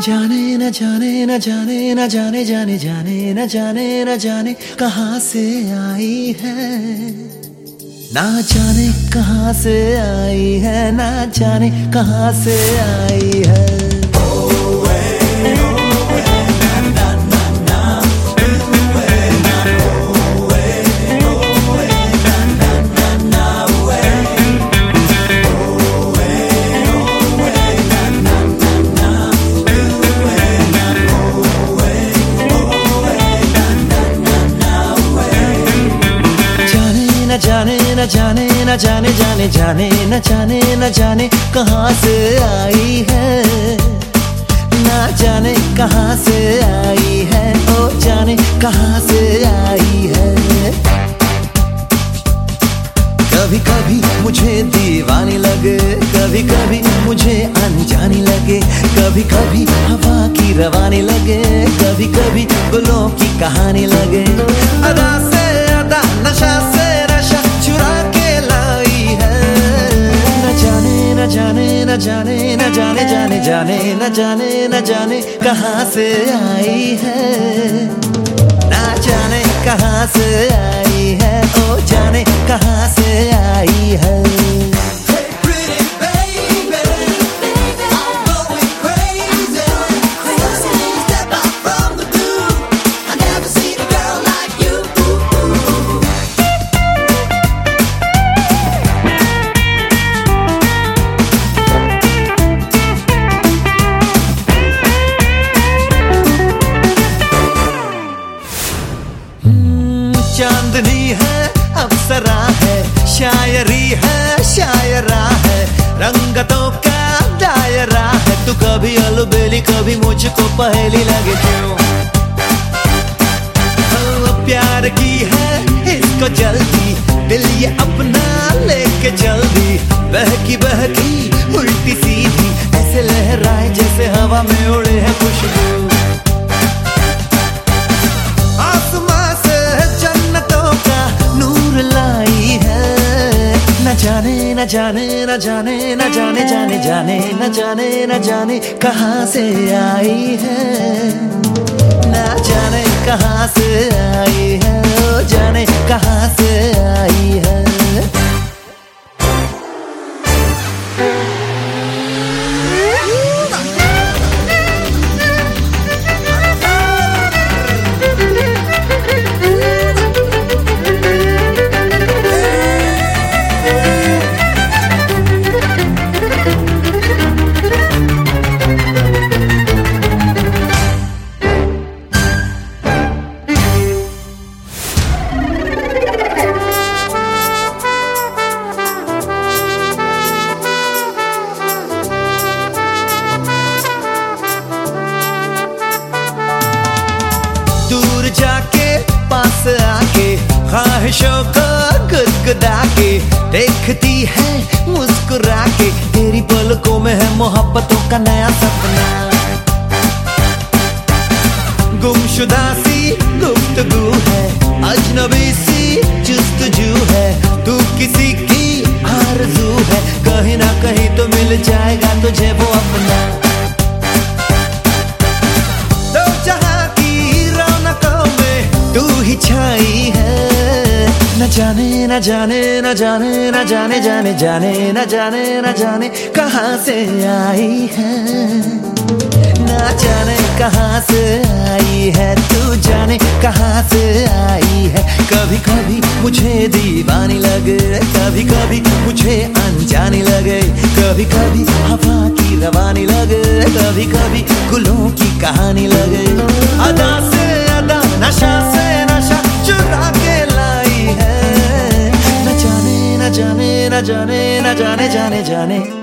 जाने न जाने न जाने न जाने जाने जाने न जाने न जाने कहाँ से आई है, ना जाने कहाँ से आई है, ना जाने कहाँ से आई है। न जाने न जाने न जाने जाने जाने न जाने न जाने कहाँ से आई है, ना जाने कहाँ से आई है, ओ जाने कहाँ से आई है। कभी कभी मुझे दीवानी लगे, कभी कभी मुझे अनजानी लगे, कभी कभी हवा की रवानी लगे, कभी कभी गुलों की कहानी लगे। अदा से अदा, नशा से चुरा के लाई है, न जाने न जाने न जाने न जाने जाने जाने न जाने न जाने कहाँ से आई है, ना जाने कहाँ से आई है, ओ जाने कहाँ से आई है। चांदनी है, अप्सरा है, शायरी है, शायरा है, रंगतों का दायरा है। तू कभी अलबेली कभी मुझको पहेली लगे क्यों, प्यार की है इसको जल्दी, दिल ये अपना लेके जल्दी, बहकी बहकी उल्टी सीधी ऐसे लहराए जैसे हवा में उड़े है खुशबू। न जाने न जाने न जाने न जाने जाने जाने न जाने न जाने कहाँ से आई है, न जाने कहाँ से आई है, ओ जाने कहाँ से आई है। दूर जाके पास आके ख्वाहिशों को गुदगुदा के देखती है मुस्कुरा के, तेरी पलकों में है मोहब्बतों का नया सपना। गुमशुदा सी गुफ्तगू है, अजनबी सी जुस्तजू है, तू किसी की आरज़ू है, कहीं ना कहीं तो मिल जाएगा तुझे वो अपना। तू ही छाई है, न जाने न जाने न जाने न जाने जाने जाने न जाने न जाने कहाँ से आई है, न जाने कहाँ से आई है, तू जाने कहाँ से आई है। कभी कभी मुझे दीवानी लगे, कभी कभी मुझे अनजानी लगे, कभी कभी हवा की रवानी लगे, कभी कभी गुलों की कहानी लगे। अदा से अदा, नशा से नशा चुरा के लाई है, न जाने न जाने न जाने न जाने जाने जाने